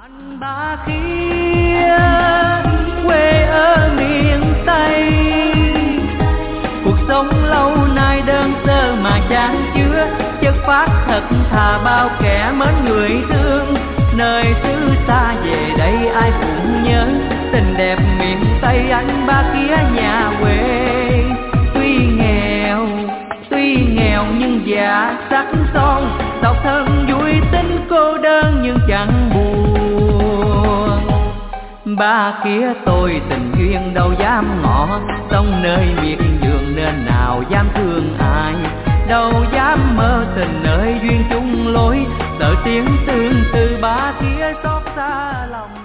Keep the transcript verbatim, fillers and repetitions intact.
Ba kia quê ở miền Tây, cuộc sống lâu nay đơn sơ mà chan chứa chất phát thật thà bao kẻ mến người thương. Nơi xứ xa về đây ai cũng nhớ tình đẹp miền Tây anh ba kia nhà quê. Tuy nghèo tuy nghèo nhưng dạ sắc son, tộc thân vui tính cô đơn nhưng chẳng buồn. Ba kia tôi tình duyên đâu dám ngỏ, sống nơi miệt vườn nên nào dám thương ai. Đâu dám mơ tình nơi duyên chung lối, sợ tiếng tương tư ba kia xót xa lòng.